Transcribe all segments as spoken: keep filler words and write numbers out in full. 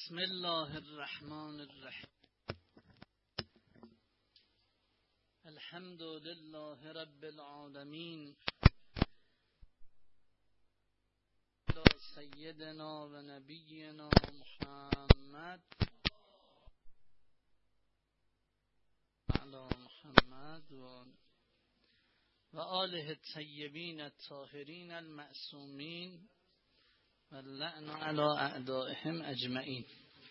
بسم الله الرحمن الرحیم. الحمد لله رب العالمین، سیدنا و نبینا محمد علی محمد و و آله الطیبین الطاهرین المعصومین و اللعن علی اعدائهم اجمعین.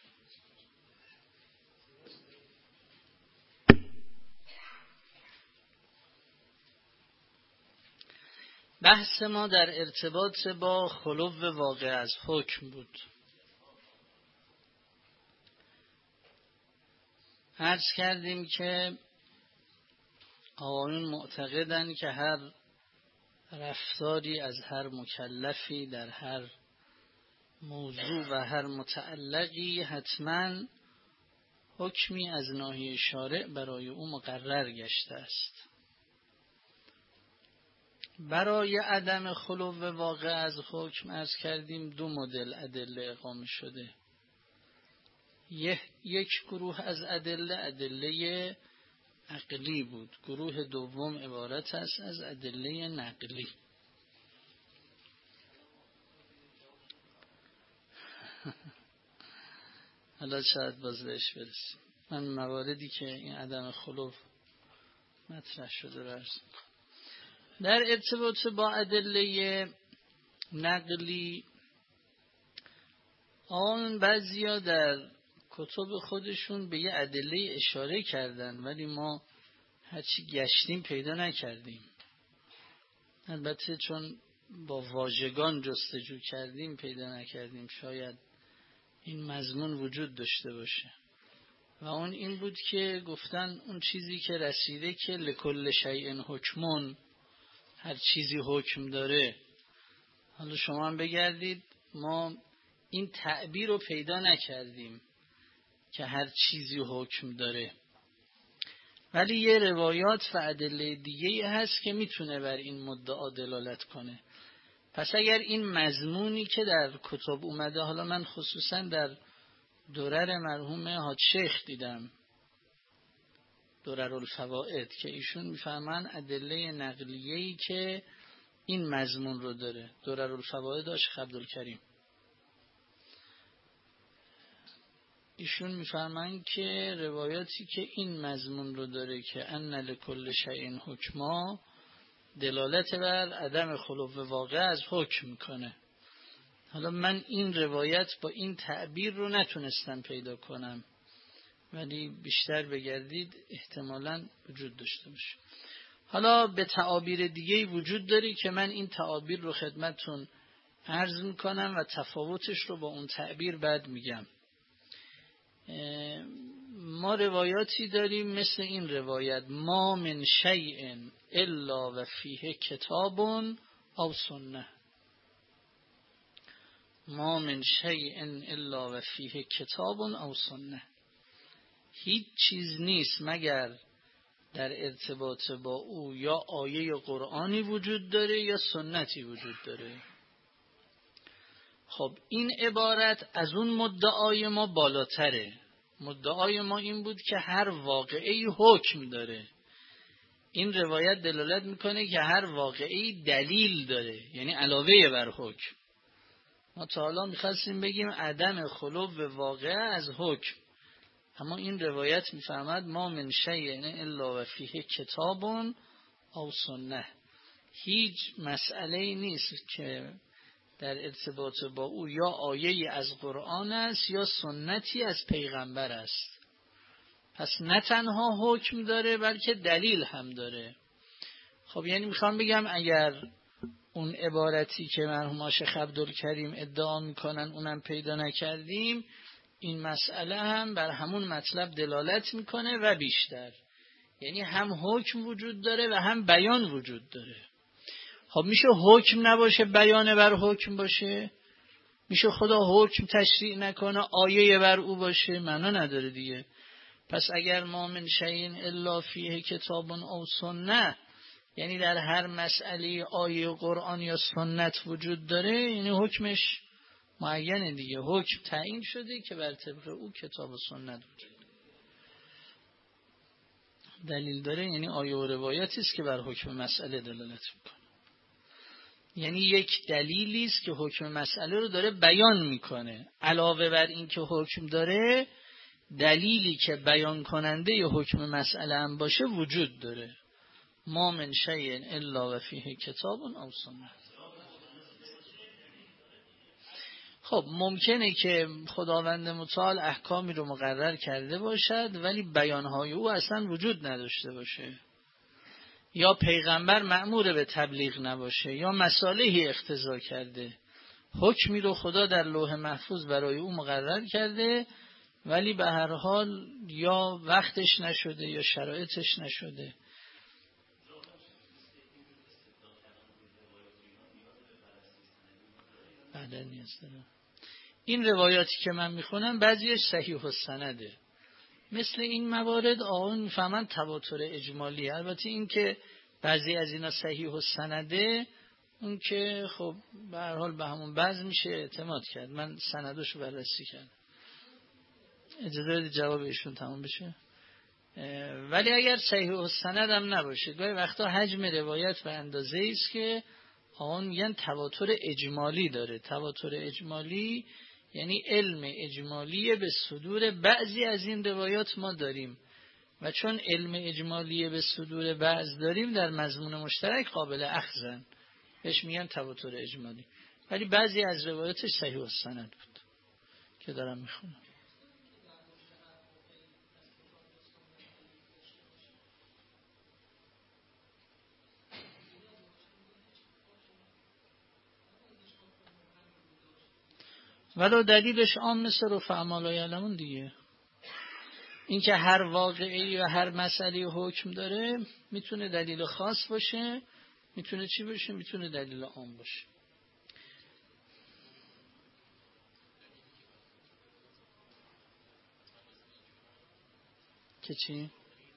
بحث ما در ارتباط با خلو واقع از حکم بود. عرض کردیم که آقایون معتقدند که هر رفتاری از هر مکلفی در هر موضوع و هر متعلقی حتما حکمی از ناحیه شارع برای او مقرر گشته است. برای عدم خلو واقع از حکم عرض کردیم دو مدل ادله اقامه شده. یک گروه از ادله ادله عقلی بود، گروه دوم عبارت است از ادله نقلی. حالا شاید باز بهش برسیم. من مواردی که این عدم خلو مطرح شده رو عرض می‌کنم. در ارتباط با ادله نقلی آن بعضیا در کتب خودشون به یه ادله اشاره کردن، ولی ما هرچی گشتیم پیدا نکردیم. البته چون با واژگان جستجو کردیم پیدا نکردیم. شاید این مضمون وجود داشته باشه و اون این بود که گفتن اون چیزی که رسیده که لکل شیء حکمون، هر چیزی حکم داره. حالا شما هم بگردید، ما این تعبیر رو پیدا نکردیم که هر چیزی حکم داره، ولی یه روایات و ادله دیگه هست که میتونه بر این مدعا دلالت کنه. پس اگر این مضمونی که در کتب اومده، حالا من خصوصا در درر مرحوم حاج شیخ دیدم، درر الفوائد، که ایشون میفهمن ادله نقلیه‌ای که این مضمون رو داره. درر الفوائد داشت عبدالکریم، ایشون میفهمن که روایاتی که این مضمون رو داره که ان لکل شیء حکما دلالت بر عدم خلو واقع از حکم میکنه. حالا من این روایت با این تعبیر رو نتونستم پیدا کنم، ولی بیشتر بگردید احتمالاً وجود داشته باشه. حالا به تعابیر دیگه وجود داری که من این تعابیر رو خدمتتون عرض میکنم و تفاوتش رو با اون تعبیر بعد میگم. ما روایاتی داریم مثل این روایت: ما من شیء الا و فیه کتاب او سنه. ما من شیء الا و فیه کتاب او سنه. هیچ چیز نیست مگر در ارتباط با او یا آیه قرآنی وجود داره یا سنتی وجود داره. خب این عبارت از اون مدعای ما بالاتره. مدعای ما این بود که هر واقعی حکم داره. این روایت دلالت میکنه که هر واقعی دلیل داره، یعنی علاوه بر حکم. ما تا حالا میخواستیم بگیم عدم خلو واقع از حکم، اما این روایت میفهمد ما من شیء الا و فیه کتاب او سنه. هیچ مسئله نیست که در ارتباط با او یا آیه از قرآن است یا سنتی از پیغمبر است. پس نه تنها حکم داره بلکه دلیل هم داره. خب یعنی میخوام بگم اگر اون عبارتی که مرحوم شیخ عبدالکریم ادعا میکنن اونم پیدا نکردیم، این مسئله هم بر همون مطلب دلالت میکنه و بیشتر. یعنی هم حکم وجود داره و هم بیان وجود داره. خب میشه حکم نباشه بیان بر حکم باشه؟ میشه خدا حکم تشریع نکنه آیه بر او باشه؟ معنا نداره دیگه. پس اگر ما من شیء الا فیه کتاب او سنه، یعنی در هر مسئله آیه قرآن یا سنت وجود داره، یعنی حکمش معین دیگه، حکم تعیین شده که بر طبق او کتاب و سنت وجود دلیل داره، یعنی آیه و روایتی است که بر حکم مسئله دلالت میکنه. یعنی یک دلیلی است که حکم مسئله رو داره بیان میکنه. علاوه بر این که حکم داره، دلیلی که بیان کننده ی حکم مسئله هم باشه وجود داره. ما من شیء الا و فیه کتاب او سنت. خب ممکنه که خداوند متعال احکامی رو مقرر کرده باشد ولی بیانهای او اصلا وجود نداشته باشه، یا پیغمبر مأمور به تبلیغ نباشه، یا مصالحی اقتضا کرده. حکمی رو خدا در لوح محفوظ برای او مقرر کرده ولی به هر حال یا وقتش نشده یا شرایطش نشده. بعدا نیاز دارم. این روایاتی که من میخونم بعضیش صحیح السنده. مثل این موارد آقایون میفهمن تواتر اجمالی. البته این که بعضی از اینا صحیح السنده، اون که خب به هر حال به همون بعض میشه اعتماد کرد. من سنداشو بررسی کردم. اجازه بدید جواب ایشون تمام بشه. ولی اگر صحیح السند هم نباشه، گاهی وقتا حجم روایت به اندازه است که آن میگن تواتر اجمالی داره. تواتر اجمالی یعنی علم اجمالی به صدور بعضی از این روایات ما داریم و چون علم اجمالی به صدور بعض داریم در مضمون مشترک قابل اخذن، بهش میگن تواتر اجمالی. ولی بعضی از روایاتش صحیح السند بود که دارم میخونم. ولو دلیلش عام مثل رفع ما لا یعلمون دیگه. این که هر واقعی و هر مسئله حکم داره میتونه دلیل خاص باشه، میتونه چی باشه؟ میتونه دلیل عام باشه. که چی؟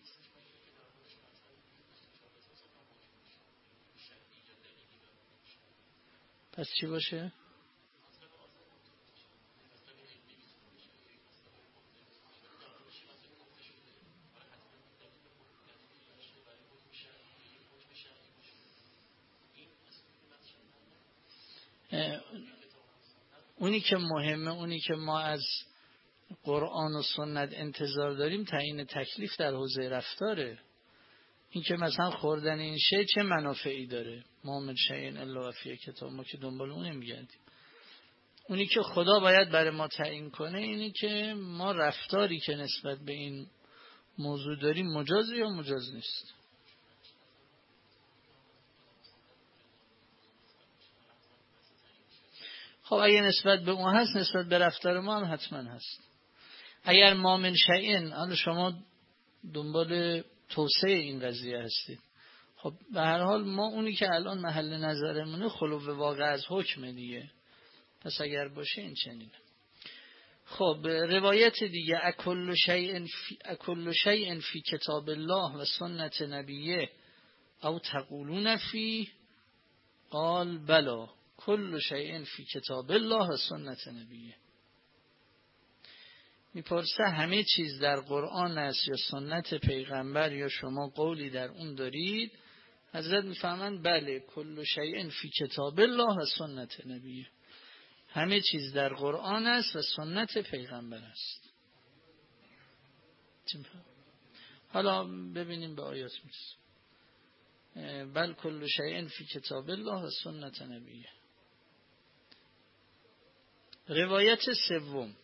پس چی باشه؟ اونی که مهمه، اونی که ما از قرآن و سنت انتظار داریم تعیین تکلیف در حوزه رفتاره. این که مثلا خوردن این شی چه منافعی داره، ما من شیء الا و فیه کتاب، ما که دنبال اون نمیگردیم. اونی که خدا باید برای ما تعیین کنه اینی که ما رفتاری که نسبت به این موضوع داریم مجاز یا مجاز نیست. خب اگه نسبت به اون هست، نسبت به رفتار ما هم حتما هست. اگر ما من شیء، حالا شما دنبال توسعه این قضیه هستید، خب به هر حال ما اونی که الان محل نظرمونه خلو واقع از حکم دیگه، پس اگر باشه این چنینه. خب روایت دیگه، اکل شیء فی اکل شیء فی کتاب الله و سنت نبیه او تقولون فی، قال بلا کل شیء فی کتاب الله و سنت نبیه. میپرسه همه چیز در قرآن است یا سنت پیغمبر یا شما قولی در اون دارید؟ حضرت میفهمند بله، کل شیء فی کتاب الله و سنت نبیه، همه چیز در قرآن است و سنت پیغمبر است. حالا ببینیم به آیات میرسیم. بل کل شیء فی کتاب الله و سنت نبیه. روایت سوم،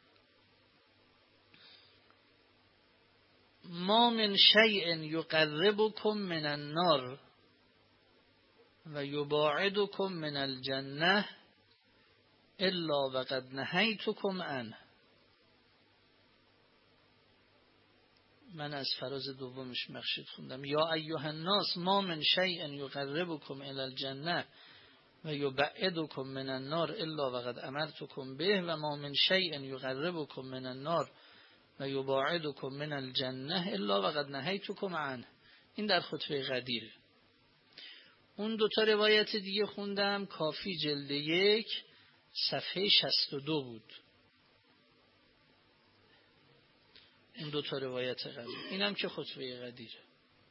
ما من شیء یقربکم من النار و یباعدکم من الجنه الا وقد نهیتکم عنه. من از فراز دومش مخشید خوندم. یا ایها الناس ما من شیء یقربکم الی الجنه و یبعدکم من النار الا وقد امرتکم به و ما من شیء یقربکم من النار و یباعدکم من الجنه الا وقد نهیتکم عنه. این در خطبه غدیره. اون دوتا روایت دیگه خوندم، کافی جلد یک صفحه شصت و دو بود این دو تا روایت قبلی. اینم که خطبه قدیره.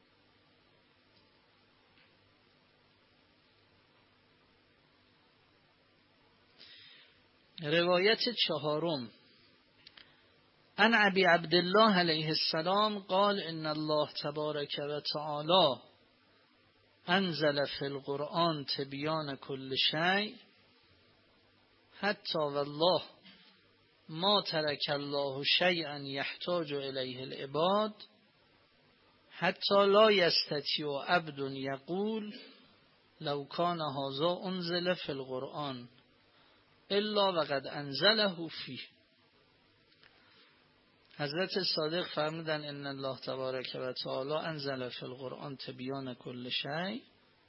روایت چهارم عن ابی عبدالله علیه السلام قال ان الله تبارک و تعالی انزل فی القرآن تبیان کل شیء حتی والله ما ترک الله شیئا یحتاج الیه العباد حتی لا یستطیع عبد یقول لو کان هذا انزل فی القرآن الا وقد انزله فیه. حضرت صادق فرمودن ان الله تبارک و تعالی انزل فی القرآن تبیان کل شیء،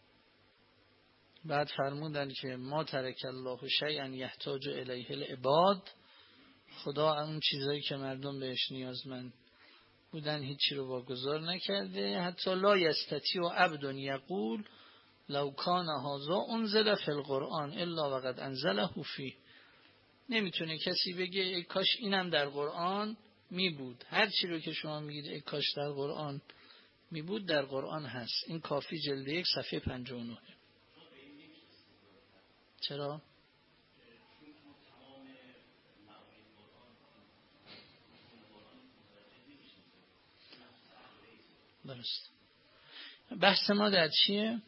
بعد فرمودن که ما ترک الله شیئا یحتاج الیه العباد، خدا اون چیزایی که مردم بهش نیازمند بودن هیچی رو واگذار نکرده. حتی لا یستطیع عبد یقول لو کان هذا انزل فی القرآن الا وقد انزله فیه. نمیتونه کسی بگه ای کاش اینم در قرآن می بود. هر چی رو که شما میگید ای کاش در قرآن می بود در قرآن هست. این کافی جلد یک صفحه پنجاه و نه. چرا؟ درست. بحث ما در چیه؟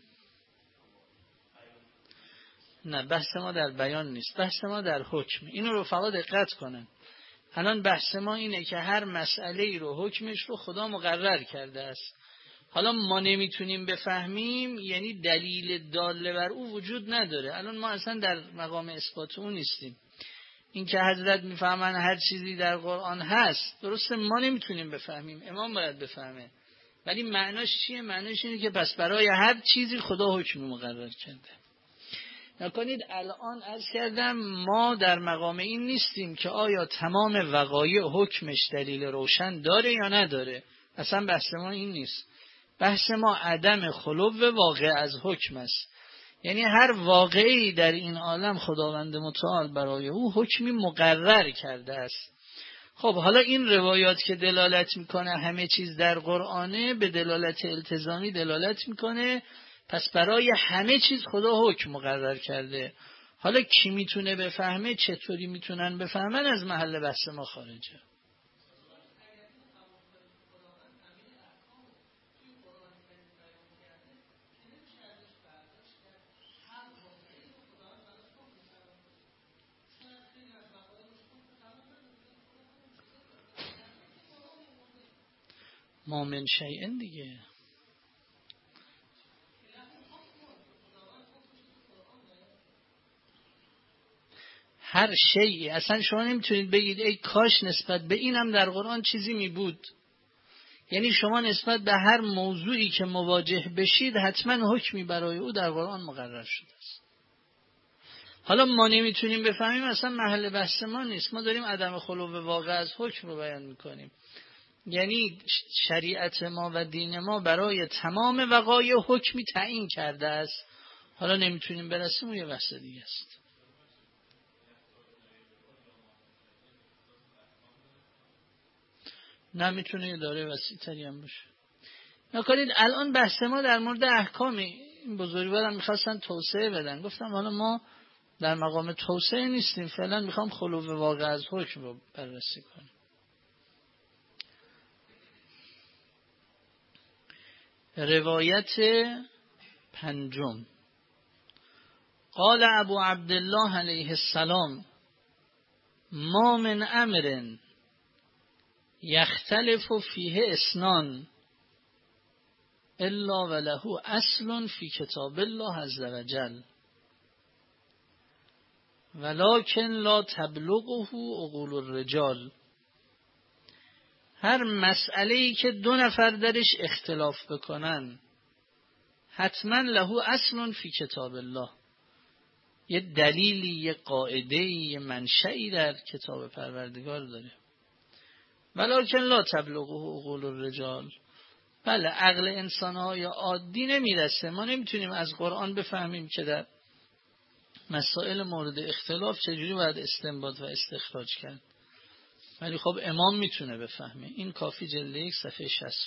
نه، بحث ما در بیان نیست، بحث ما در حکم. اینو رو فقط دقت کنن. الان بحث ما اینه که هر مسئله رو حکمش رو خدا مقرر کرده است. حالا ما نمیتونیم بفهمیم، یعنی دلیل داله بر او وجود نداره. الان ما اصلا در مقام اثبات اون نیستیم. این که حضرت میفهمن هر چیزی در قرآن هست، درسته ما نمیتونیم بفهمیم، امام باید بفهمه. ولی معناش چیه؟ معناش اینه که پس برای هر چیزی خدا حکم مقرر کرده. نکنید الان عرض کردم ما در مقام این نیستیم که آیا تمام وقایع حکمش دلیل روشن داره یا نداره. اصلا بحث ما این نیست. بحث ما عدم خلو واقع از حکم است. یعنی هر واقعی در این عالم خداوند متعال برای او حکمی مقرر کرده است. خب حالا این روایات که دلالت میکنه همه چیز در قرآنه، به دلالت التزامی دلالت میکنه، پس برای همه چیز خدا حکم مقرر کرده. حالا کی میتونه بفهمه، چطوری میتونن بفهمن، از محل بحث ما خارجه. ما من شیئن دیگه. هر شیئی، اصلا شما نمیتونید بگید ای کاش نسبت به اینم در قرآن چیزی می بود. یعنی شما نسبت به هر موضوعی که مواجه بشید حتما حکمی برای او در قرآن مقرر شده است. حالا ما نمیتونیم بفهمیم، اصلا محل بحث ما نیست. ما داریم عدم خلو واقع از حکم رو بیان میکنیم. یعنی شریعت ما و دین ما برای تمام وقایع حکمی تعیین کرده است. حالا نمیتونیم برسیم، اون یه بحث دیگه است. نمیتونه یه داره وسیع تری هم باشه. نکنید الان بحث ما در مورد احکامی. این بزرگواران میخواستن توسعه بدن، گفتم حالا ما در مقام توسعه نیستیم، فعلا میخوام خلو واقع از حکم رو بررسی کنیم. روایت پنجم قال ابو عبدالله علیه السلام ما من امر یختلف فیه اسنان الا وله اصل فی کتاب الله عز وجل ولکن لا تبلغه عقول الرجال. هر مسئله‌ای که دو نفر درش اختلاف بکنن حتما له اصل فی کتاب الله، یه دلیلی، یه قاعده‌ای، یه منشئی در کتاب پروردگار داره. ولکن لا تبلغه عقول الرجال، بله عقل انسان‌های عادی نمیرسه. ما نمیتونیم از قرآن بفهمیم که در مسائل مورد اختلاف چجوری باید استنباط و استخراج کرد. ولی خب امام میتونه بفهمه. این کافی جلد یک صفحه شصت.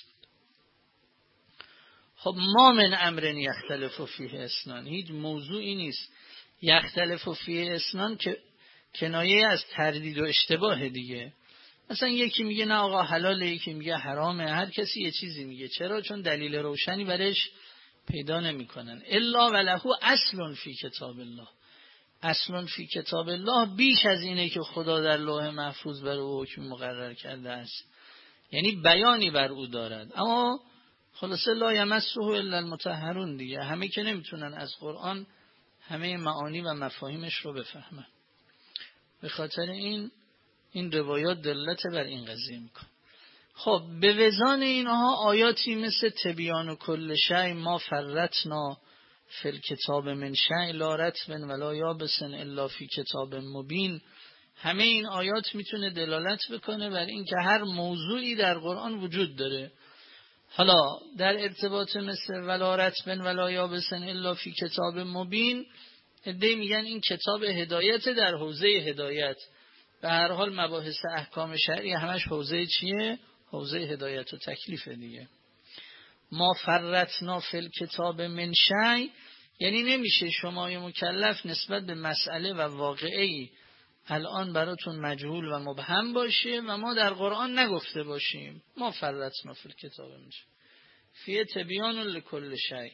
خب ما من امرن یختلف فیه اسنان، هیچ موضوعی نیست یختلف فیه اسنان که کنایه از تردید و اشتباه دیگه. مثلا یکی میگه نه آقا حلاله، یکی میگه حرامه، هر کسی یه چیزی میگه. چرا؟ چون دلیل روشنی برش پیدا نمیکنن. الا ولهو اصل فی کتاب الله، اصل فی کتاب الله بیش از اینه که خدا در لوح محفوظ بر او حکم مقرر کرده است، یعنی بیانی بر او دارد. اما خلاصه لا یمسه الا المطهرون دیگه، همه که نمیتونن از قرآن همه معانی و مفاهیمش رو بفهمن. به خاطر این این روایات دلالت بر این قضیه میکن. خب به وزان اینها آیاتی مثل تبیان و کل شیء ما فرطنا فی الکتاب من شیء لا رطب ولا یابس الا فی کتاب مبین، همه این آیات میتونه دلالت بکنه بر این که هر موضوعی در قرآن وجود داره. حالا در ارتباط مثل ولا رطب ولا یابس الا فی کتاب مبین، عده‌ای میگن این کتاب هدایت در حوزه هدایت. به هر حال مباحث احکام شرعی همش حوزه چیه؟ حوزه هدایت و تکلیف دیگه. ما فرطنا فی الکتاب من شیء، یعنی نمیشه شمای مکلف نسبت به مسئله و واقعی الان براتون مجهول و مبهم باشه و ما در قرآن نگفته باشیم. ما فرطنا فی الکتاب من شیء فی تبیان لکل شیء،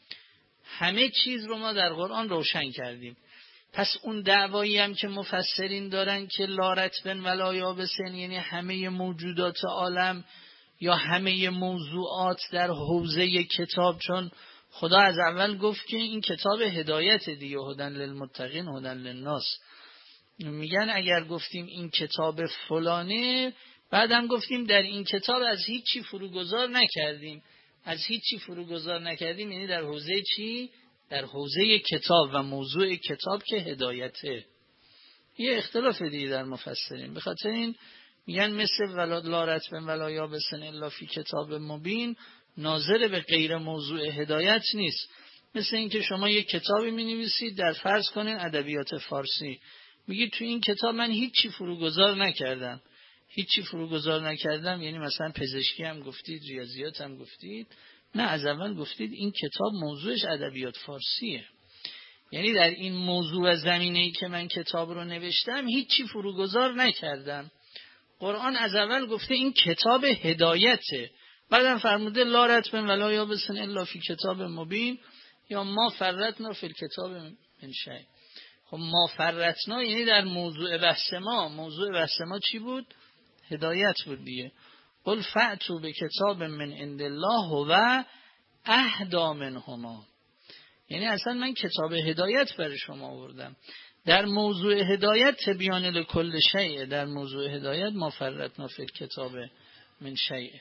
همه چیز رو ما در قرآن روشن کردیم. پس اون دعوایی هم که مفسرین دارن که لا رطب ولا یابس، یعنی همه موجودات عالم یا همه موضوعات در حوزه کتاب، چون خدا از اول گفت که این کتاب هدایت دیگه، هدن للمتقین هدن للناس. میگن اگر گفتیم این کتاب فلانه، بعدم گفتیم در این کتاب از هیچی فروگذار نکردیم. از هیچی فروگذار نکردیم یعنی در حوزه چی؟ در حوزه کتاب و موضوع کتاب که هدایته. یه اختلاف دیگه در مفسرین. به خاطر این میگن مثل ولا لا رطب ولا یابس الا فی کتاب مبین ناظر به غیر موضوع هدایت نیست. مثل اینکه شما یک کتابی می‌نویسید در فرض کنین ادبیات فارسی، میگید تو این کتاب من هیچی فروگذار نکردم. هیچی فروگذار نکردم یعنی مثلا پزشکی هم گفتید، ریاضیات هم گفتید، نه از اول گفتید این کتاب موضوعش ادبیات فارسیه. یعنی در این موضوع زمینه‌ای که من کتاب رو نوشتم هیچی فروگذار نکردم. قرآن از اول گفته این کتاب هدایته، بعدم فرموده لا رطب ولا یابس الا فی کتاب مبین یا ما فرطنا فی الکتاب من شیء. خب ما فرطنا یعنی در موضوع بحث ما، موضوع بحث ما چی بود؟ هدایت بود دیگه. قل فأتوا بکتاب من عند الله و اهدی منهما، یعنی اصلا من کتاب هدایت برای شما آوردم. در موضوع هدایت تبیان لکل شیء، در موضوع هدایت ما فرطنا فی الکتاب من شیء.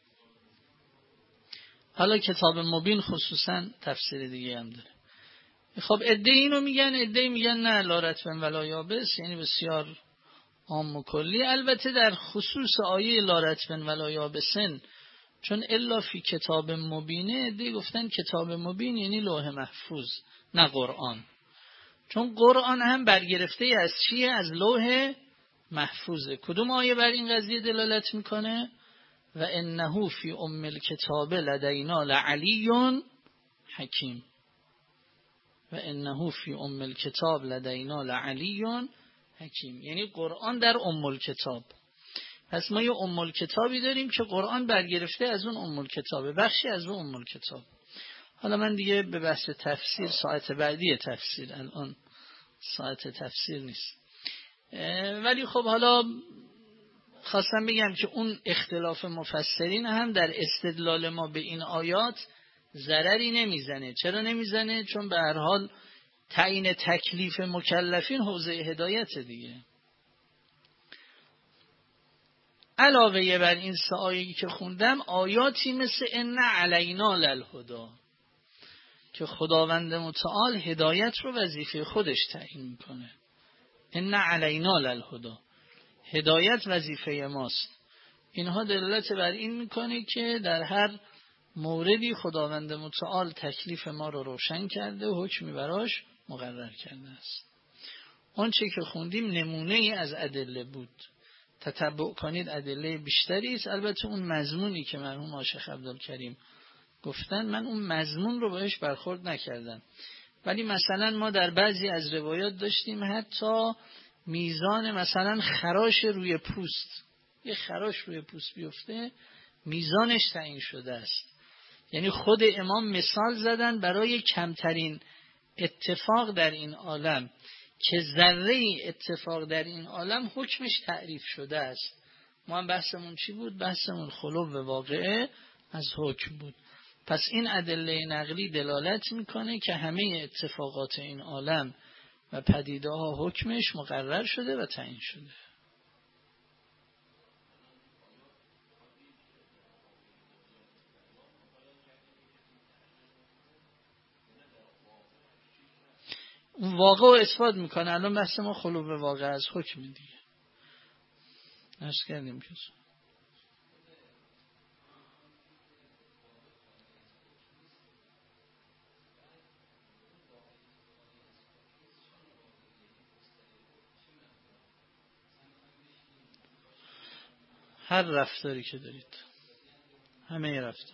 حالا کتاب مبین خصوصا تفسیر دیگه هم داره. خب عده اینو میگن، عده میگن نه لا رطب ولا یابس، یعنی بسیار عام و کلی. البته در خصوص آیه لا رطب ولا یابسن، چون الا فی کتاب مبینه، عده گفتن کتاب مبین یعنی لوح محفوظ نه قرآن، چون قرآن هم برگرفته از چیه؟ از لوح محفوظه. کدوم آیه بر این قضیه دلالت میکنه؟ و انه فی ام الکتاب لدینا لعلی حکیم، و انه فی ام الکتاب لدینا لعلی حکیم، یعنی قرآن در ام الکتاب. پس ما یه ام الکتابی داریم که قرآن برگرفته از اون ام الکتابه، بخشی از اون ام الکتاب. حالا من دیگه به بحث تفسیر ساعت بعدی تفسیر، الان ساعت تفسیر نیست. ولی خب حالا خواستم بگم که اون اختلاف مفسرین هم در استدلال ما به این آیات ضرری نمیزنه. چرا نمیزنه؟ چون به هر حال تعیین تکلیف مکلفین حوزه هدایت دیگه. علاوه بر این سه آیه‌ای که خوندم، آیاتی مثل ان علینا للهدی که خداوند متعال هدایت رو وظیفه خودش تعیین میکنه. ان علینا للهدی، هدایت وظیفه ماست. اینها دلالت بر این میکنه که در هر موردی خداوند متعال تکلیف ما رو روشن کرده و حکمی براش مقرر کرده است. اون چه که خوندیم نمونه ای از ادله بود. تتبع کنید ادله بیشتری است. البته اون مضمونی که مرحوم آقا شیخ عبدالکریم گفتن من اون مضمون رو بهش برخورد نکردم، ولی مثلا ما در بعضی از روایات داشتیم حتی میزان مثلا خراش روی پوست، یه خراش روی پوست بیفته میزانش تعیین شده است. یعنی خود امام مثال زدن برای کمترین اتفاق در این عالم که ذره اتفاق در این عالم حکمش تعریف شده است. ما هم بحثمون چی بود؟ بحثمون خلو به واقعه از حکم بود. پس این ادله نقلی دلالت میکنه که همه اتفاقات این عالم و پدیده ها حکمش مقرر شده و تعیین شده. اون واقع رو اثبات میکنه. الان بحث ما خلو به واقع از حکم دیگه. عرض کردیم که هر رفتاری که دارید، همه رفتار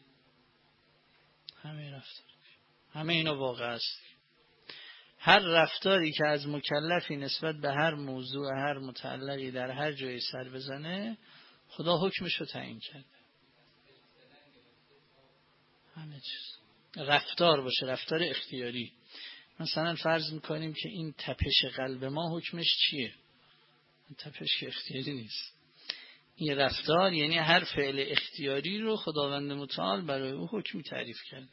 همه رفتار همه اینا واقع است. هر رفتاری که از مکلفی نسبت به هر موضوع، هر متعلقی در هر جایی سر بزنه، خدا حکمش رو تعیین کرده. همه چیز رفتار باشه، رفتار اختیاری. مثلا فرض میکنیم که این تپش قلب ما حکمش چیه؟ این تپش که اختیاری نیست. این رفتار یعنی هر فعل اختیاری رو خداوند متعال برای او حکمی تعریف کرده.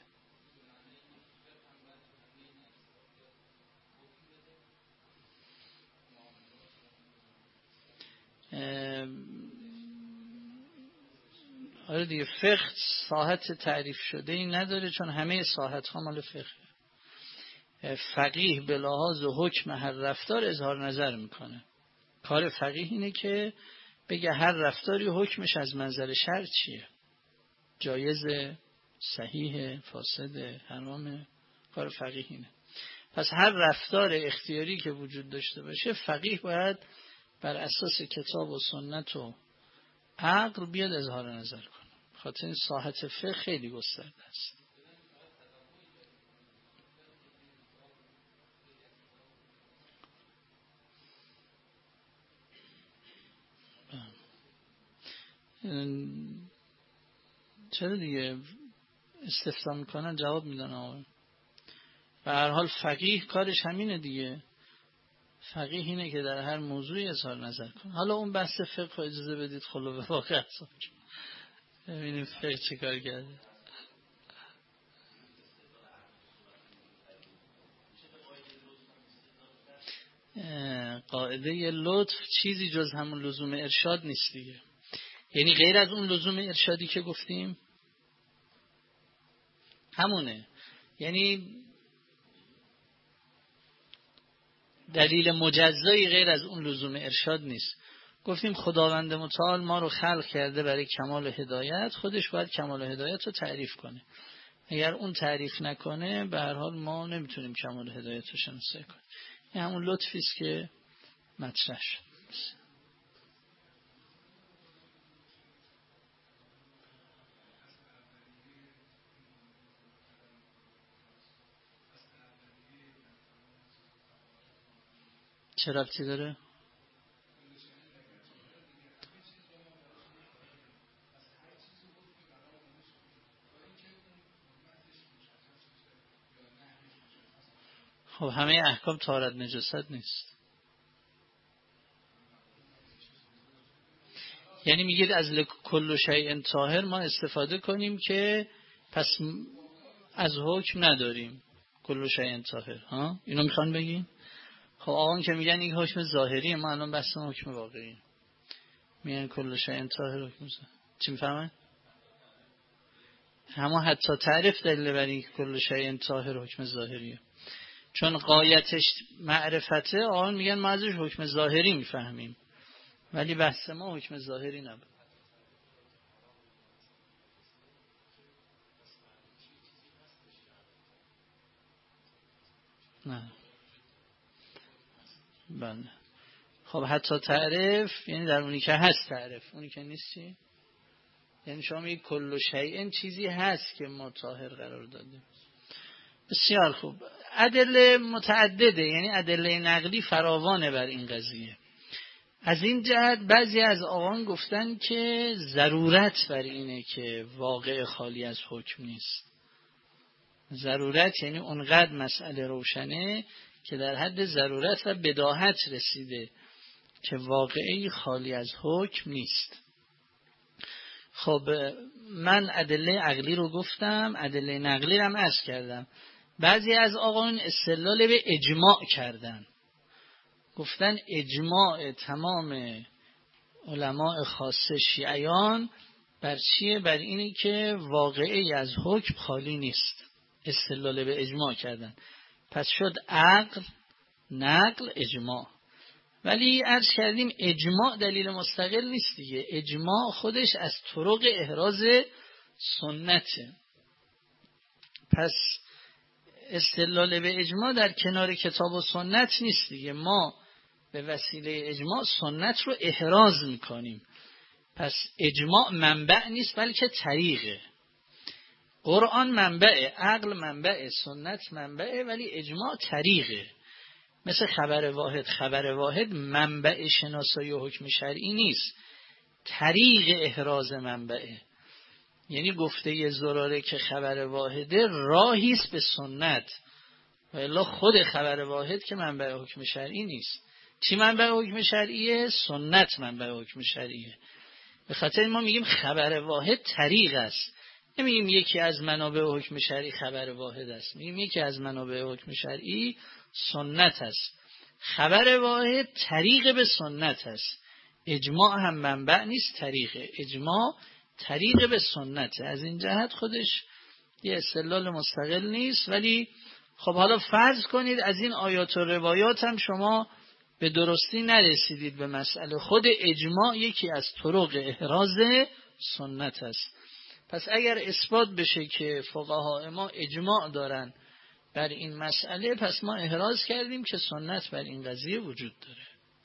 آره دیگه، فقه ساحت تعریف شده ای نداره، چون همه ساحت ها مال فقه. فقیه به لحاظ حکم هر رفتار اظهار نظر میکنه. کار فقیه اینه که بگه هر رفتاری حکمش از منظر شرع چیه، جایزه، صحیح، فاسد، حرامه. کار فقیه اینه. پس هر رفتار اختیاری که وجود داشته باشه، فقیه باید بر اساس کتاب و سنت و عقل بیاد اظهار نظر کنه. خاطر این ساحت فقه خیلی گسترده است. چرا دیگه استفسار میکنن جواب میدن آقا. به هر حال فقیه کارش همینه دیگه. فقیه اینه که در هر موضوعی اظهار نظر کنه. حالا اون بحث فقه اجازه بدید خلو به واقع است. ببینیم فقه چه کار کرده. قاعده لطف چیزی جز همون لزوم ارشاد نیست دیگه. یعنی غیر از اون لزوم ارشادی که گفتیم همونه. یعنی دلیل مجزایی غیر از اون لزوم ارشاد نیست. گفتیم خداوند متعال ما رو خلق کرده برای کمال هدایت، خودش باید کمال هدایت رو تعریف کنه. اگر اون تعریف نکنه به هر حال ما نمیتونیم کمال هدایت رو شناسایی کنیم. این همون لطفی است که مطرح شد. چه ربطی داره؟ خب همه احکام طهارت نجاست نیست. یعنی میگید از کل شیء طاهر ما استفاده کنیم که پس از حکم نداریم کل شیء طاهر، ها؟ اینو میخوان بگین؟ خب آقان که میگن این حکم ظاهریه، ما الان بحث حکم واقعی میگن کل شیء طاهر حکم ظاهر. چی میفهمن؟ اما حتی تعریف دلیل بر این کل شیء طاهر حکم ظاهریه، چون غایتش معرفته. آقان میگن ما ازش حکم ظاهری میفهمیم، ولی بحث ما حکم ظاهری نبود. نه بله. خب حتی تعریف یعنی در اونی که هست تعریف، اونی که نیست چی؟ یعنی شما میگید کل شیء چیزی هست که ما طاهر قرار دادیم. بسیار خوب. ادله متعدده، یعنی ادله نقلی فراوانه بر این قضیه. از این جهت بعضی از آقایان گفتن که ضرورت بر اینه که واقع خالی از حکم نیست. ضرورت یعنی اونقدر مسئله روشنه که در حد ضرورت و بداهت رسیده که واقعی خالی از حکم نیست. خب من ادله عقلی رو گفتم، ادله نقلی رو هم عرض کردم. بعضی از آقایان استدلال به اجماع کردن، گفتن اجماع تمام علماء خاصه شیعیان بر چیه؟ بر اینی که واقعی از حکم خالی نیست. استدلال به اجماع کردن. پس شد عقل، نقل، اجماع. ولی عرض کردیم اجماع دلیل مستقل نیست دیگه. اجماع خودش از طرق احراز سنته. پس استدلال به اجماع در کنار کتاب و سنت نیست دیگه. ما به وسیله اجماع سنت رو احراز میکنیم. پس اجماع منبع نیست بلکه طریقه. قرآن منبعه، عقل منبعه، سنت منبعه، ولی اجماع طریقه. مثل خبر واحد. خبر واحد منبع شناسایی و حکم شرعی نیست، طریق احراز منبعه. یعنی گفته زراره که خبر واحده راهیست به سنت، و الا خود خبر واحد که منبع حکم شرعی نیست. چی منبع حکم شرعیه؟ سنت منبع حکم شرعیه. به خاطر ما میگیم خبر واحد طریق است. نمیگیم یکی از منابع حکم شرعی خبر واحد است، میگیم یکی از منابع حکم شرعی سنت است. خبر واحد طریق به سنت است. اجماع هم منبع نیست، طریقه. اجماع طریق به سنت. از این جهت خودش یه استدلال مستقل نیست. ولی خب حالا فرض کنید از این آیات و روایات هم شما به درستی نرسیدید به مسئله. خود اجماع یکی از طرق احراز سنت است. پس اگر اثبات بشه که فقها ما اجماع دارن بر این مسئله، پس ما احراز کردیم که سنت بر این قضیه وجود داره.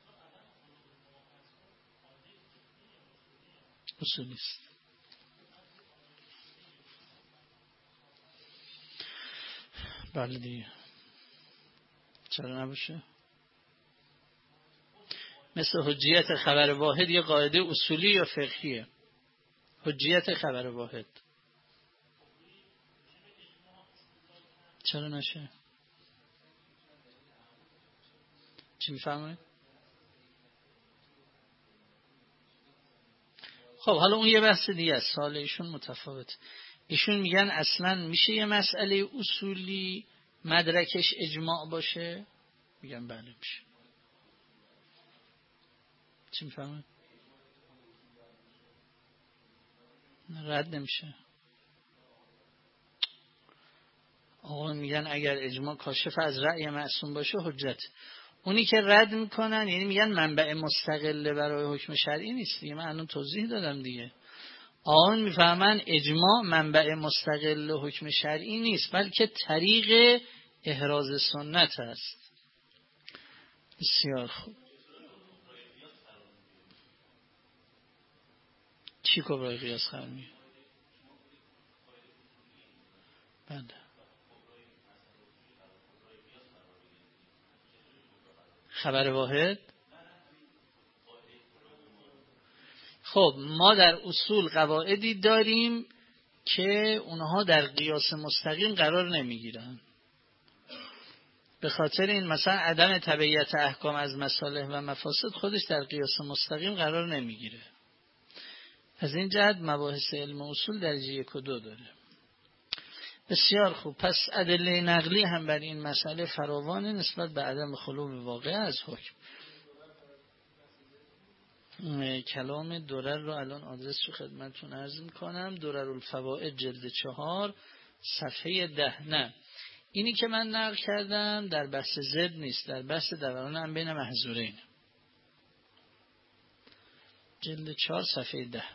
اصولی است. بله دیگه، چرا نباشه؟ مثل حجیت خبر واحد یه قاعده اصولی یا فقهیه. حجیت خبر واحد چرا نشه؟ چی میفهمید؟ خب حالا اون یه بحث دیگه است. سوال ایشون متفاوت. ایشون میگن اصلا میشه یه مسئله اصولی مدرکش اجماع باشه؟ میگن بله میشه. چی میفهمید؟ رد نمیشه. آقا میگن اگر اجماع کاشف از رأی معصوم باشه حجت. اونی که رد میکنن یعنی میگن منبع مستقله برای حکم شرعی نیست دیگه. من الان توضیح دادم دیگه. آن میفهمن اجماع منبع مستقل حکم شرعی نیست بلکه طریق احراز سنت است. بسیار خوب. چی کبرای قیاس قرار میگه؟ بله. خبر واحد. خب ما در اصول قواعدی داریم که اونها در قیاس مستقیم قرار نمیگیرن. به خاطر این مثلا عدم تبعیت احکام از مصالح و مفاسد خودش در قیاس مستقیم قرار نمیگیره. از این جهت مباحث علم اصول درجه یک و دو داره. بسیار خوب. پس ادله نقلی هم بر این مسئله فراوانه نسبت به عدم خلو واقع از حکم. کلام درر رو الان آدرس رو خدمتتون عرض میکنم. دررالفوائد جلد چهار صفحه ده. نه اینی که من نقل کردم در بحث زد نیست، در بحث دوران هم بین محظورین. جلد چهار صفحه ده.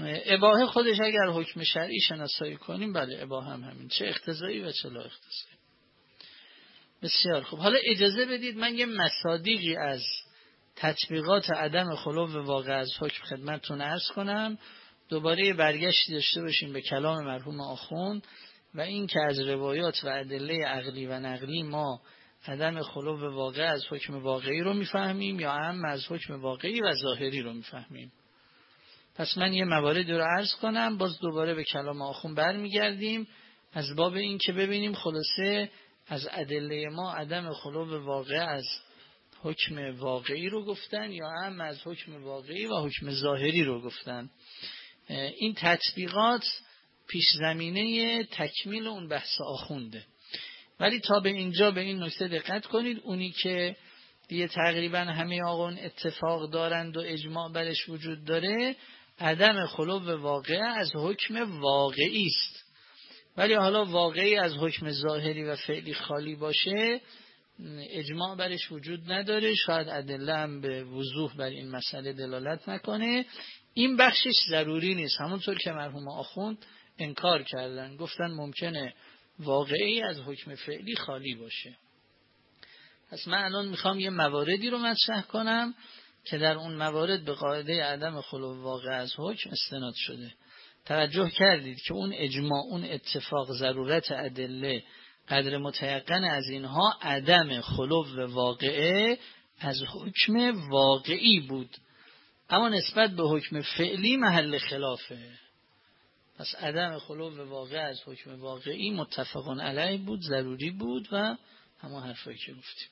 اباحه خودش اگر حکم شرعی شناسایی کنیم، بله اباحه هم همین، چه اقتضایی و چه لا اقتضایی. بسیار خوب. حالا اجازه بدید من یه مصادیقی از تطبیقات عدم خلو واقع از حکم خدمتتون عرض کنم، دوباره برگشتی داشته باشیم به کلام مرحوم آخوند و این که از روایات و ادله عقلی و نقلی ما عدم خلو واقع از حکم واقعی رو میفهمیم یا هم از حکم واقعی و ظاهری رو میفهمیم. پس من یه مواردی رو عرض کنم، باز دوباره به کلام آخوند برمیگردیم از باب این که ببینیم خلاصه از ادله ما عدم خلو واقع از حکم واقعی رو گفتن یا هم از حکم واقعی و حکم ظاهری رو گفتن. این تطبیقات پیش زمینه تکمیل اون بحث آخونده. ولی تا به اینجا به این نکته دقت کنید، اونی که دیگه تقریبا همه آقایون اتفاق دارند و اجماع برش وجود داره، عدم خلو واقع از حکم واقعی است. ولی حالا واقعی از حکم ظاهری و فعلی خالی باشه اجماع برش وجود نداره، شاید ادله هم به وضوح بر این مسئله دلالت نکنه. این بخشش ضروری نیست، همونطور که مرحوم آخوند انکار کردن، گفتن ممکنه واقعی از حکم فعلی خالی باشه. پس من الان میخوام یه مواردی رو مطرح کنم که در اون موارد به قاعده عدم خلو واقع از حکم استناد شده. توجه کردید که اون اجماع، اون اتفاق، ضرورت ادله قدر متیقن از اینها عدم خلو واقعه از حکم واقعی بود، اما نسبت به حکم فعلی محل خلافه. پس عدم خلو واقع از حکم واقعی متفقون علیه بود، ضروری بود و همون حرفایی که گفتیم.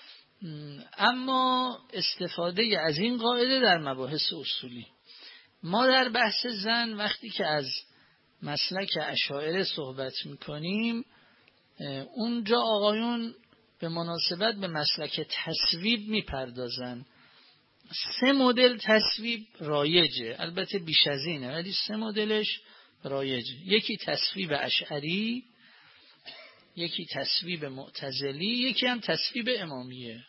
اما استفاده از این قاعده در مباحث اصولی، ما در بحث زن وقتی که از مسلک اشاعره صحبت میکنیم، اونجا آقایون به مناسبت به مسلک تصویب میپردازن. سه مدل تصویب رایجه، البته بیش از اینه ولی سه مدلش رایجه. یکی تصویب اشعری، یکی تصویب معتزلی، یکی هم تصویب امامیه.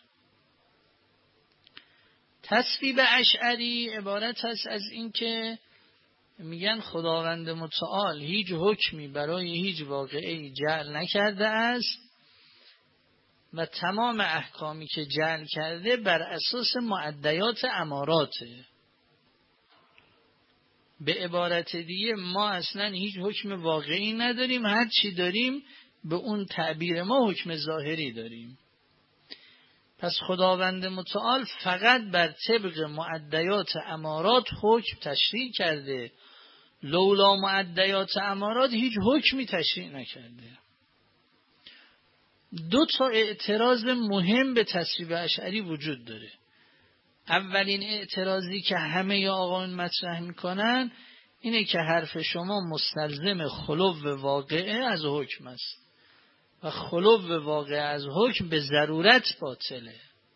تصویب اشعری عبارت است از این که میگن خداوند متعال هیچ حکمی برای هیچ واقعی جعل نکرده است و تمام احکامی که جعل کرده بر اساس معدیات اماراته. به عبارت دیگه ما اصلا هیچ حکم واقعی نداریم، هر چی داریم به اون تعبیر ما حکم ظاهری داریم. پس خداوند متعال فقط بر طبق معدیات امارات حکم تشریع کرده، لولا معدیات امارات هیچ حکمی تشریع نکرده. دو تا اعتراض مهم به تصویب اشعری وجود داره. اولین اعتراضی که همه آقایون مطرح میکنن اینه که حرف شما مستلزم خلو واقعه از حکم است و خلو واقع از حکم به ضرورت باطله.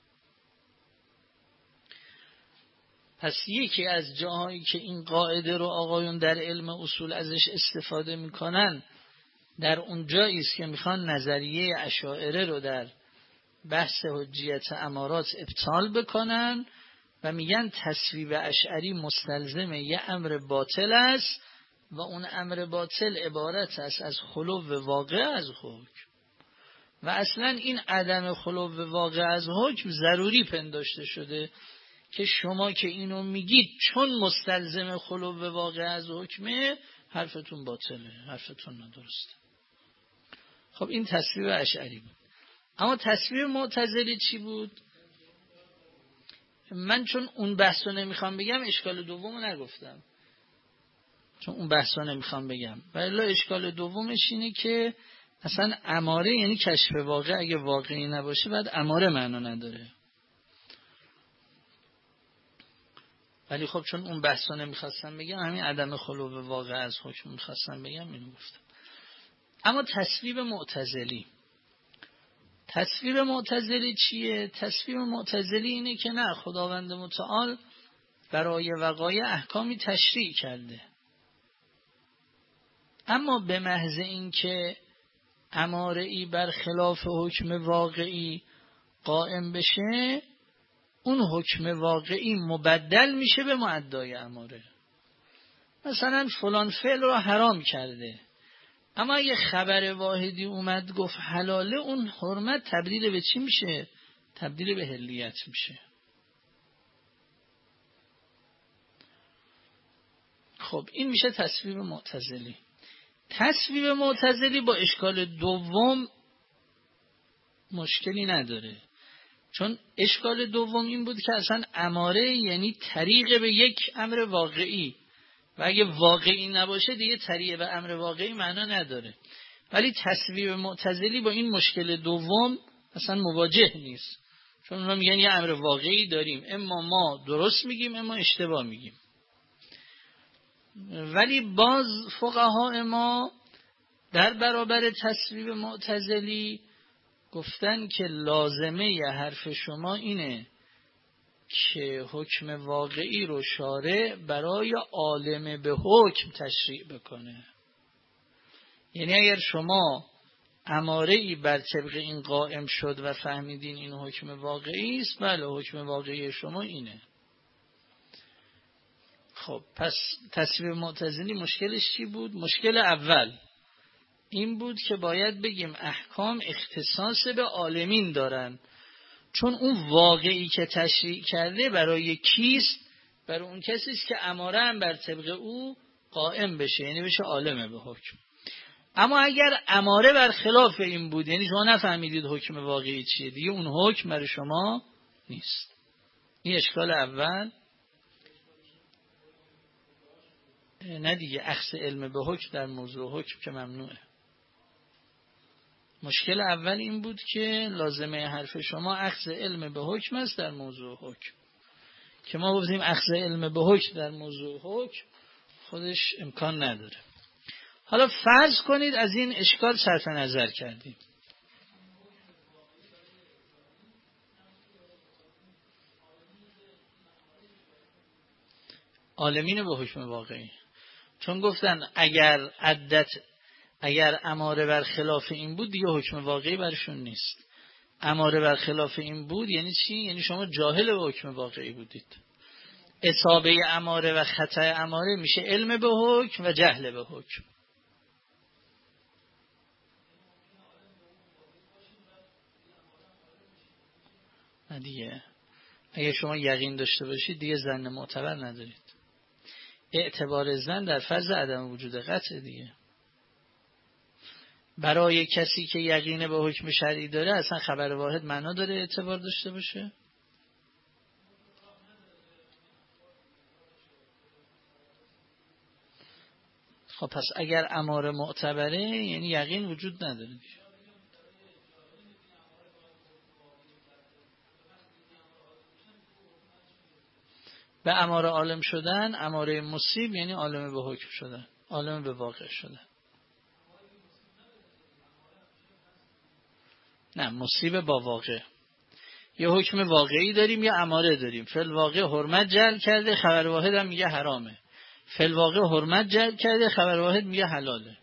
پس یکی از جاهایی که این قاعده رو آقایون در علم اصول ازش استفاده میکنن در اون جایی است که میخوان نظریه اشاعره رو در بحث حجیت امارات ابطال بکنن و میگن تصویب اشعری مستلزم یه امر باطل است و اون امر باطل عبارت است از خلو واقع از حکم و اصلا این عدم خلو واقع از حکم ضروری پنداشته شده که شما که اینو میگید چون مستلزم خلو واقع از حکمه حرفتون باطله، حرفتون ندرسته. خب این تصویب اشعری بود. اما تصویب معتزلی چی بود؟ من چون اون بحثو نمیخوام بگم اشکال دومو نگفتم، چون اون بحثو نمیخوام بگم. ولی اشکال دومش اینه که اصلا اماره یعنی کشف واقع، اگه واقعی نباشه بعد اماره معنا نداره. ولی خب چون اون بحثو نمیخواستم بگم، همین عدم خلو واقع از حکم میخواستم بگم، اینو گفتم. اما تصویب معتزلی، تصویب معتزلی چیه؟ تصویب معتزلی اینه که نه، خداوند متعال برای وقایع احکامی تشریع کرده، اما به محض این که اماره‌ای بر خلاف حکم واقعی قائم بشه، اون حکم واقعی مبدل میشه به معدای اماره. مثلا فلان فعل رو حرام کرده، اما اگه خبر واحدی اومد گفت حلاله، اون حرمت تبدیل به چی میشه؟ تبدیل به حلیت میشه. خب این میشه تصویب معتزلی. تصویب معتزلی با اشکال دوم مشکلی نداره، چون اشکال دوم این بود که اصلا اماره یعنی طریق به یک امر واقعی، و اگه واقعی نباشه دیگه طریق به امر واقعی معنا نداره. ولی تصویب معتزلی با این مشکل دوم اصلا مواجه نیست، چون اونا میگن یه امر واقعی داریم، اما ما درست میگیم اما اشتباه میگیم. ولی باز فقها ما در برابر تصویب معتزلی گفتن که لازمه ی حرف شما اینه که حکم واقعی رو شارع برای عالم به حکم تشریع بکنه. یعنی اگر شما اماره ای بر طبق این قائم شد و فهمیدین این حکم واقعی است، بله حکم واقعی شما اینه. خب پس تصویب معتزلی مشکلش چی بود؟ مشکل اول این بود که باید بگیم احکام اختصاص به عالمین دارن، چون اون واقعی که تشریع کرده برای کیست؟ برای اون کسی است که اماره هم بر طبق او قائم بشه، یعنی بشه عالم به حکم. اما اگر اماره بر خلاف این بود، یعنی شما نفهمیدید حکم واقعی چیه، دیگه اون حکم برای شما نیست. این اشکال اول. نه دیگه، اخذ علم به حکم در موضوع حکم که ممنوعه. مشکل اول این بود که لازمه حرف شما اخذ علم به حکم است در موضوع حکم، که ما گفتیم اخذ علم به حکم در موضوع حکم خودش امکان نداره. حالا فرض کنید از این اشکال صرف نظر کردیم، عالمین به حکم واقعی، چون گفتن اگر عدت اگر اماره بر خلاف این بود دیگه حکم واقعی برشون نیست. اماره بر خلاف این بود یعنی چی؟ یعنی شما جاهل به حکم واقعی بودید. اصابه اماره و خطا اماره میشه علم به حکم و جهل به حکم. دیگه اگه شما یقین داشته باشید دیگه ظن معتبر ندارید. اعتبار ظن در فرض عدم وجود قطع دیگه. برای کسی که یقین به حکم شرعی داره اصلا خبر واحد معنا داره اعتبار داشته باشه؟ خب پس اگر اماره معتبره یعنی یقین وجود نداره دیگه. به اماره عالم شدن، اماره مصیب یعنی عالم به حکم شدن، عالم به واقع شدن. نه، مصیب با واقع. یه حکم واقعی داریم یا اماره داریم. فی الواقع حرمت جعل کرده، خبر واحد هم میگه حرامه. فی الواقع حرمت جعل کرده، خبر واحد میگه حلاله.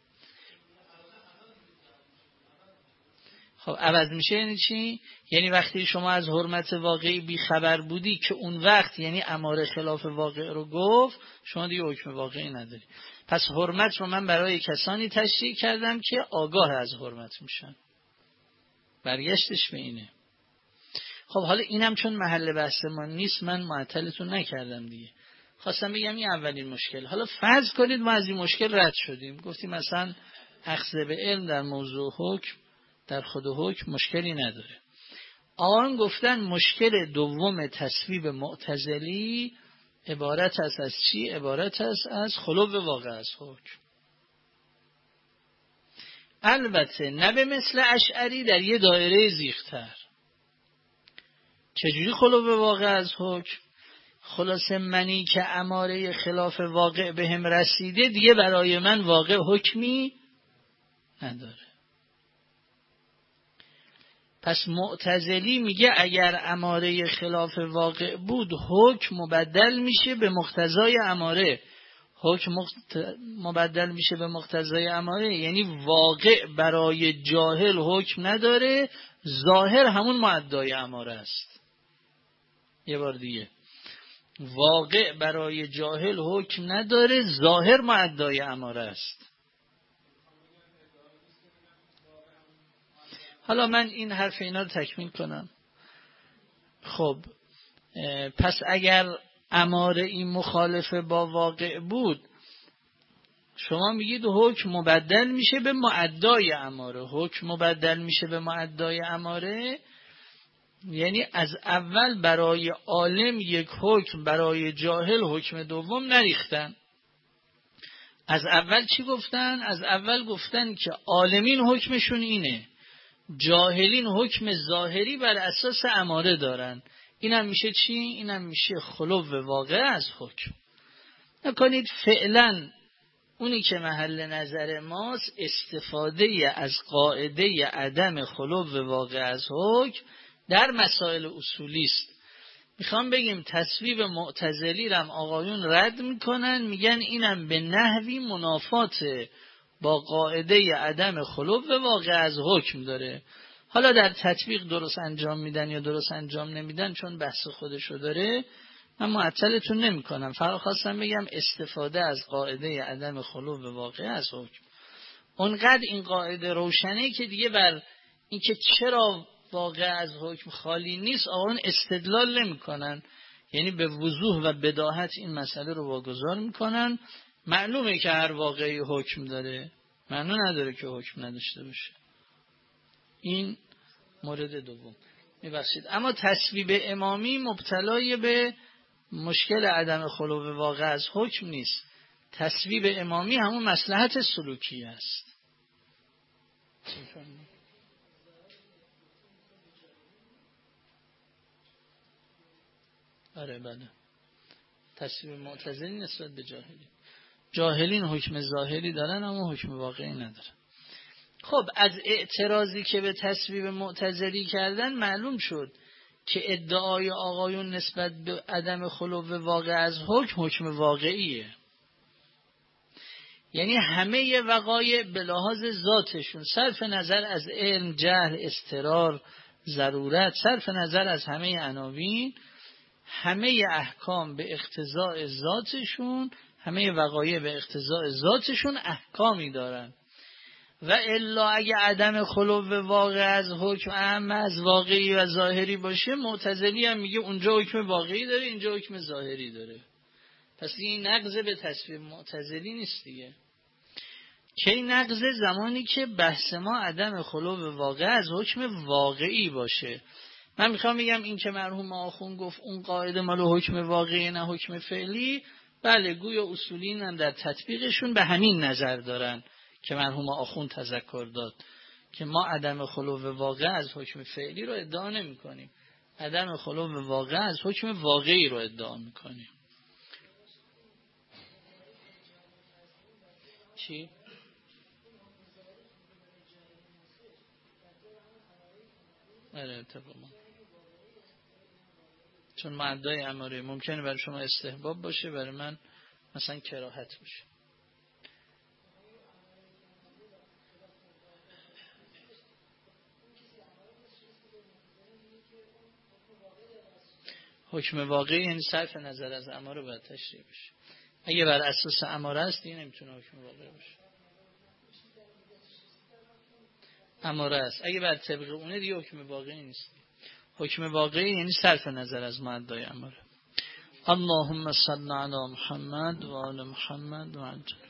خب عوض میشه یعنی چی؟ یعنی وقتی شما از حرمت واقعی بی خبر بودی که اون وقت یعنی اماره خلاف واقع رو گفت، شما دیگه حکم واقعی نداری. پس حرمت رو من برای کسانی تشریع کردم که آگاه از حرمت میشن. برگشتش به اینه. خب حالا اینم چون محل بحث ما نیست من معطلتون نکردم دیگه. خواستم بگم این اولین مشکل. حالا فرض کنید ما از این مشکل رد شدیم، گفتیم مثلا اخذ به علم در موضوع حکم در خود حکم مشکلی نداره. آن گفتن مشکل دوم تصویب معتزلی عبارت است از چی؟ عبارت است از خلو واقع از حکم. البته نه به مثل اشعری در یه دایره زیغ‌تر. چجوری خلو واقع از حکم؟ خلاصه منی که اماره خلاف واقع به هم رسیده دیگه برای من واقع حکمی نداره. پس معتزلی میگه اگر اماره خلاف واقع بود حکم مبدل میشه به مقتضای اماره. حکم مبدل میشه به مقتضای اماره یعنی واقع برای جاهل حکم نداره، ظاهر همون معدای اماره است. یه بار دیگه واقع برای جاهل حکم نداره، ظاهر مؤدای اماره است. حالا من این حرف اینا رو تکمیل کنم. خب پس اگر اماره این مخالف با واقع بود، شما میگید حکم مبدل میشه به مؤدای اماره. حکم مبدل میشه به مؤدای اماره یعنی از اول برای عالم یک حکم، برای جاهل حکم دوم نریختن. از اول چی گفتن؟ از اول گفتن که عالمین حکمشون اینه، جاهلین حکم ظاهری بر اساس اماره دارن. اینم میشه چی؟ اینم میشه خلو واقع از حکم. نکنید فعلا اونی که محل نظر ماست استفاده از قاعده عدم خلو واقع از حکم در مسائل اصولی است. میخوام بگیم تصویب معتزلی رم آقایون رد میکنن، میگن اینم به نحوی منافات با قاعده عدم خلو واقع از حکم داره. حالا در تطبیق درست انجام میدن یا درست انجام نمیدن، چون بحث خودشو داره، من معطلتون نمی کنم. فقط خواستم بگم استفاده از قاعده عدم خلو واقع از حکم اونقدر این قاعده روشنه که دیگه بر اینکه چرا واقع از حکم خالی نیست آقایون استدلال نمی کنن، یعنی به وضوح و بداهت این مسئله رو واگذار میکنن. معلومه که هر واقعی حکم داره، معنی نداره که حکم نداشته باشه. این مورد دوم. میبخشید اما تصویب امامی مبتلای به مشکل عدم خلو واقع از حکم نیست. تصویب امامی همون مصلحت سلوکی است. آره بله. تصویب معتزلی نسبت به جاهلی، جاهلین حکم ظاهری دارن اما حکم واقعی ندارن. خب از اعتراضی که به تصویب معتزلی کردن معلوم شد که ادعای آقایون نسبت به عدم خلو واقع از حکم حکم واقعیه. یعنی همه وقایع به لحاظ ذاتشون، صرف نظر از علم، جهل، اضطرار، ضرورت، صرف نظر از همه عناوین، همه احکام به اقتضاء ذاتشون، همه وقایع به اقتضاء ذاتشون احکامی دارن. و الا اگه عدم خلو واقع از حکم اهم از واقعی و ظاهری باشه، معتزلی هم میگه اونجا حکم واقعی داره اینجا حکم ظاهری داره. پس این نقض به تصویب معتزلی نیست دیگه. کی نقض؟ زمانی که بحث ما عدم خلو واقع از حکم واقعی باشه. من میخوام بگم این که مرحوم آخون گفت اون قاعده مال حکم واقعی نه حکم فعلی، بله گویا اصولین هم در تطبیقشون به همین نظر دارن که مرحوم آخون تذکر داد که ما عدم خلو واقع از حکم فعلی رو ادعا نمی کنیم، عدم خلو واقع از حکم واقعی رو ادعا می کنیم. چی؟ آره اتفاقا، چون مؤدای اماره ممکنه برای شما استحباب باشه، برای من مثلا کراهت باشه. حکم واقعی یعنی صرف نظر از اماره باید تشریح بشه. اگه بر اساس اماره است دیگه نمیتونه حکم واقعی باشه. اماره است، اگه بر طبق اونه دیگه حکم واقعی نیست. حکم واقعی یعنی صرف نظر از مؤدای اماره. اللهم صل علی محمد و آل محمد و عجل.